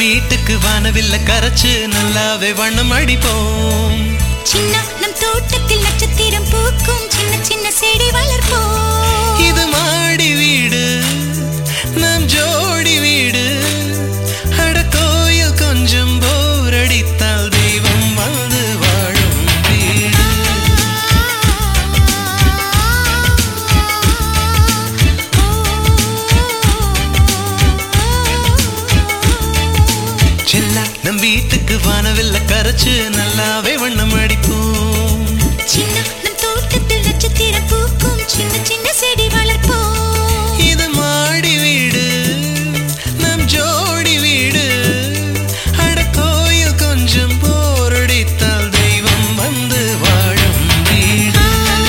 வீட்டுக்கு வானவில்ல கரைச்சு நல்லாவே வண்ணம் அடிப்போம். சின்ன நம் தோட்டத்தில் நட்சத்திரம் பூக்கும் சின்ன சின்ன செடி வளர்ப்போம். இது மாடி வீடு நம் ஜோடி வீடு. அட கோயில் கொஞ்சம் போர் அடித்தால் தெய்வம் வந்து வாழும் வீடு. சின்ன நம் வீட்டுக்கு வானவில்ல கரைச்சு நல்லாவே வண்ணம் அடிப்போம். சின்ன நம் தோட்டத்தில் நட்சத்திரம் பூக்கும் சின்ன சின்ன செடி வளர்ப்போம். இது மாடி வீடு நம் ஜோடி வீடு. அட கோயில் கொஞ்சம் போரடித்தால் தெய்வம் வந்து வாழும் வீடு.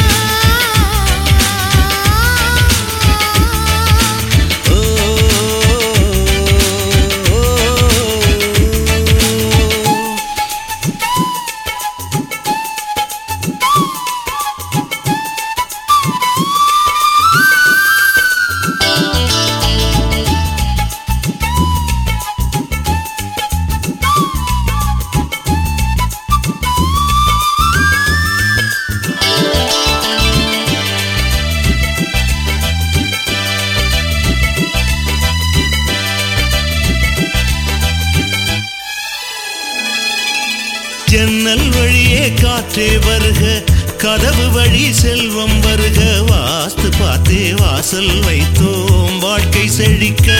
ஜன்னல் வழியே காற்றே வருக, கதவு வழி செல்வம் வருக. வாஸ்து பார்த்தே வாசல் வைத்தோம் வாழ்க்கை செழிக்க.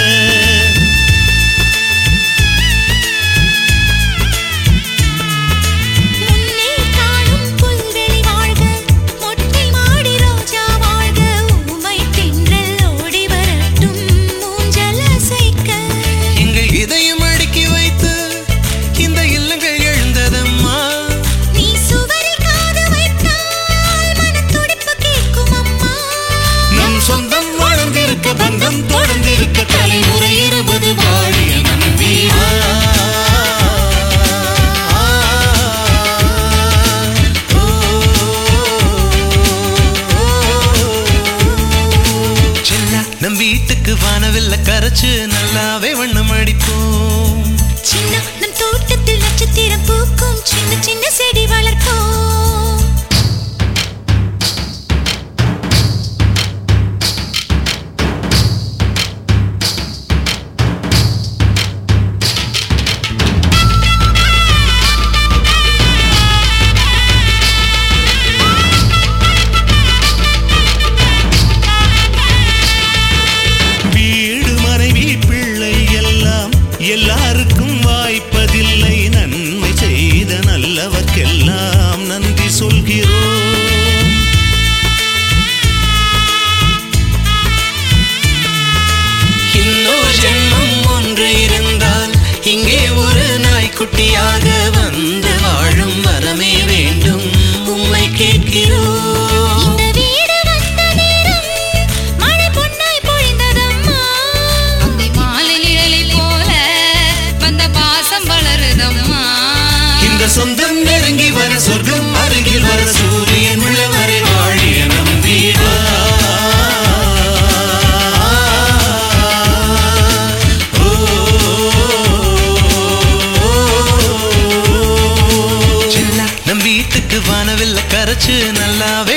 சொந்தம் வாழ்ந்திருக்க பந்தம் தொடர்ந்திருக்க தலைமுறை 20 வாழிய நம்பி. சின்ன நம் வீட்டுக்கு வானவில்ல கரைச்சு நல்லாவே வண்ணம் அடிப்போம். சின்ன நம் தோட்டத்தில் நட்சத்திரம் பூக்கும் சின்ன சின்ன செடி வளர்ப்போம். எல்லாருக்கும் வாய்ப்பதில்லை, நன்மை செய்த நல்லவர்க்கெல்லாம் நன்றி சொல்கிறோம். இன்னொரு ஜென்மம் ஒன்று இருந்தால் இங்கே ஒரு நாய்க்குட்டியாக வந்து வாழும் வரமே வேண்டும் உம்மை கேட்கிறோம். இந்த சொந்தம் நெருங்கி வர சொர்க்கம் அருகில் வர சூரியன் உள்ளவரை வாழிய நம்பிடா. சின்ன நம் வீட்டுக்கு வானவில்ல கரைச்சு நல்லா